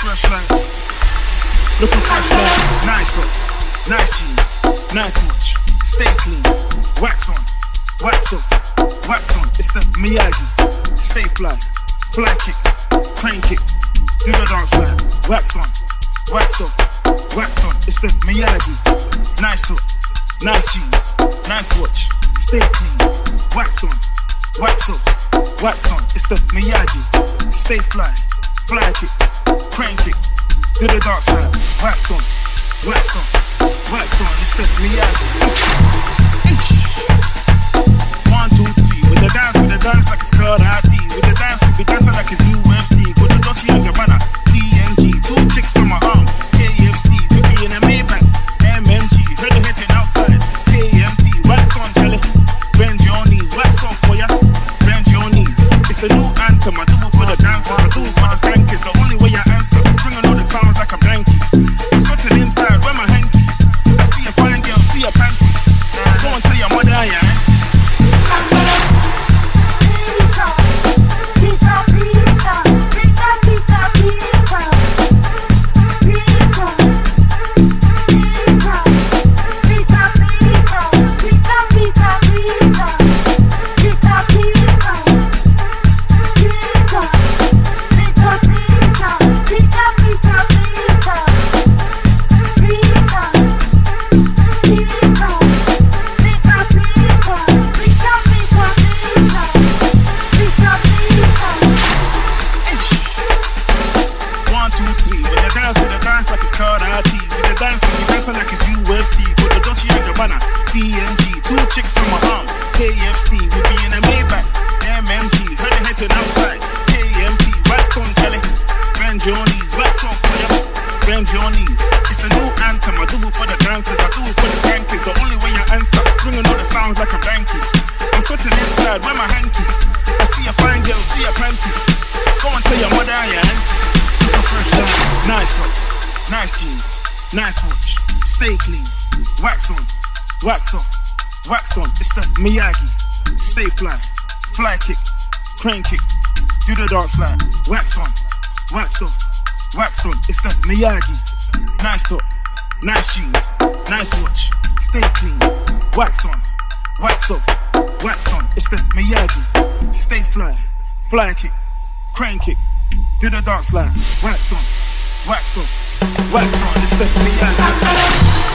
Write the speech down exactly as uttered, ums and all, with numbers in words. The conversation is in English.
fresh like, looking fresh like, nice look, nice jeans, nice watch, stay clean, wax on, wax off, wax on, it's the Miyagi, stay fly, fly kick, crane kick, do the dance like, wax on, wax off, wax on, it's the Miyagi, nice look, nice jeans, nice watch, stay clean, wax on, wax off, wax on, it's the Miyagi, stay fly, fly kick, crane kick, do the dance like, wax on, wax on, wax on, it's the Miyagi. One, two, three, with the dance, with the dance like it's called I T, with the dance, with the dancing like it's U F C, with the Dolce and Gabbana, P N G, two chicks on my arm, K F C, we be in a Maybach, M M G, heard the hitting outside, K M T, wax on, Kelly, bend your knees, wax on for ya, bend your knees, it's the new anthem, I do it for the dancers, I do it for the stankies, the only way I answer, bringing all the sounds like I'm blanky, I'm sweating inside, where my hanky, I see a fine girl, see a panty, go and tell your mother I am. Nice watch, stay clean, wax on, wax off, wax on, it's the Miyagi, stay fly, fly kick, crane kick, do the dance line, wax on, wax off, wax on, it's the Miyagi, nice top, nice jeans, nice watch, stay clean, wax on, wax off, wax on, it's the Miyagi, stay fly, fly kick, crane kick, do the dance line, wax on, wax off, wax on, it's the Miyagi.